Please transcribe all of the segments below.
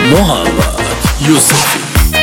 محمد یوسفی.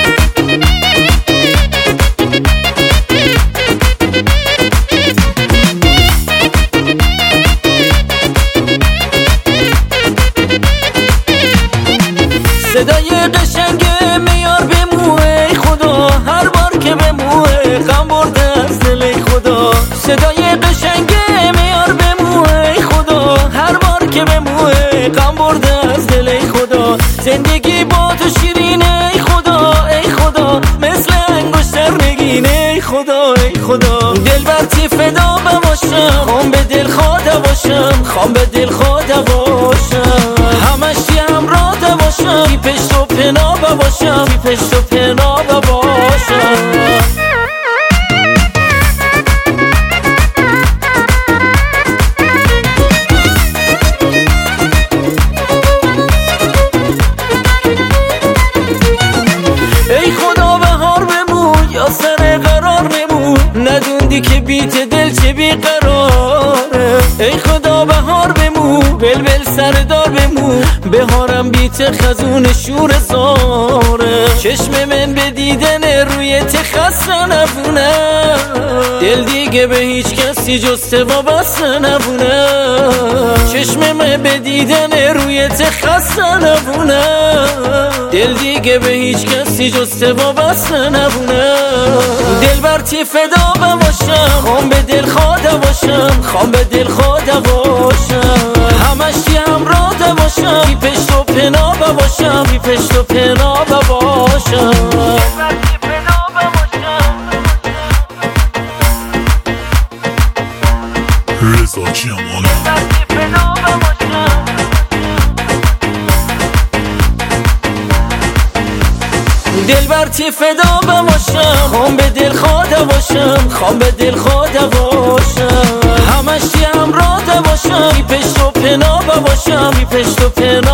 صدای قشنگ میار بمو ای خدا، هر بار که بمو غم برده از دل ای خدا. صدای قشنگ میار بمو ای خدا، هر بار که بمو غم برده از دل ای خدا. زندگی با تو شیرینه ای خدا، ای خدا، مثل انگشتر نگینه ای خدا، ای خدا. دل برتی فدا باشم، خوام به دل خدا باشم، خوام به دل خدا باشم. همش همراه باشم، بی پشت و پناه باشم، بی پشت و پناه باشم. ای خدا بهار بمون یا سر قرار نمون، ندوندی که بیت دل چه بیقراره. ای خدا بهار بمون، بلبل سردار بمون، بهارم بیت خزون شور زاره. چشم من به دیدن رویت خسته نبونه، دل دیگه به هیچ کسی جز تو وابسته نبونه. چشم من به دیدن رویت خسته نبونه، دل دیگه به هیچ کسی جز تو وابسته نبونه. دل برتی فدا باشم، خوام به دل خدا باشم، خوام به دل خدا باشم. همش همراه باشم، بی پشت و پناه باشم، بی پشت و پناه باشم. رضا جیامانا. دل برتی فدا باشم، خوام به دل خدا باشم، خوام به دل خدا باشم. همش همراه باشم، بی پشت و پناه باشم، بی پشت و پناه